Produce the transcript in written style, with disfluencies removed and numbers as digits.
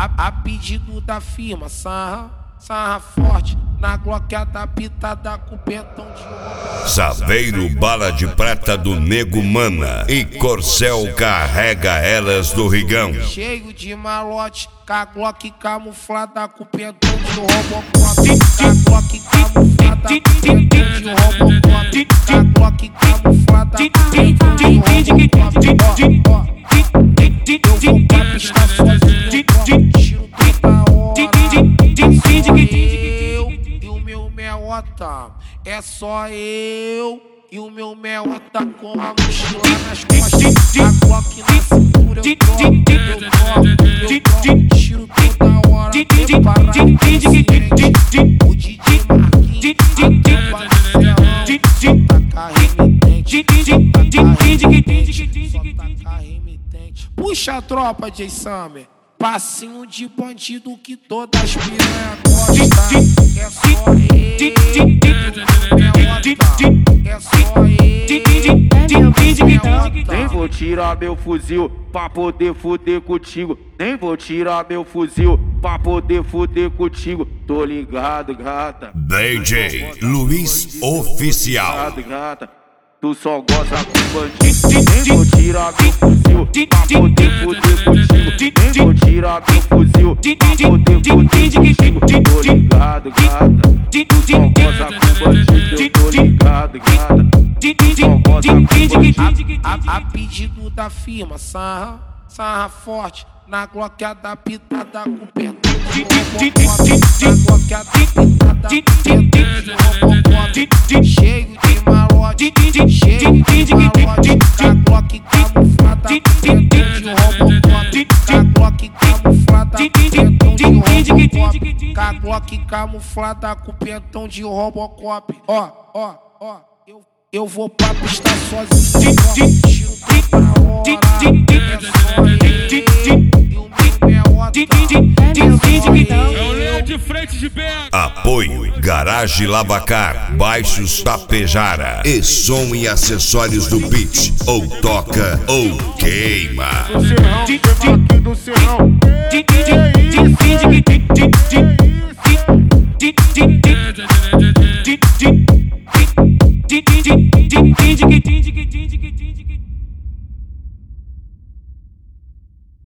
A pedido da firma, sarra forte, na Glock adaptada com pentão de ouro. Saveiro bala de prata do Nego Mana e Corcel carrega elas do Rigão. Cheio de malote, com a Glock camuflada com pentão de Robocop. Com a Glock camuflada com pentão de Robocop. Com a Glock camuflada com pentão de Robocop. Eu vou pra pista sozinho, tiro toda hora. Eu e o meu meota, é só eu e o meu meota com a mochila nas costas, a Glock na cintura. Eu troco, tiro toda hora, preparado consciente. O DJ Marquinhos, a tropa do serrão, taca remitente, só taca remitente. Puxa a tropa, J. Summer. Passinho de bandido que todas as piranha gostam. É só é só nem vou tirar meu fuzil pra poder fuder contigo. Nem vou tirar meu fuzil pra poder fuder contigo. Tô ligado, gata. DJ Luiz Oficial. Gata. Tu só gosta com bandido. Nem vou tirar meu fuzil pra poder fuder contigo. Nem vou tirar meu fuzil pra poder fuder contigo. Tô ligado, gata. Tu só gosta com bandido. Eu tô ligado, gata. Tu só gosta com bandido. A pedido da firma, sarra forte, na Glock adaptada com pentão de Robocop. Na Glock adaptada com pentão de Robocop. Cheio de malote, cheio de malote. Com a Glock camuflada com pentão de Robocop. Com a Glock camuflada com pentão de Robocop. Com a Glock camuflada com pentão de Robocop. Ó, eu vou pra pista sozinho, tiro toda hora. É só eu e o meu meota, é o Leão de frente de BH. Apoio Garage Lavacar, Baixos Tapejara e som e acessórios do beat. Ou toca ou queima. Do serrão, aqui do serrão.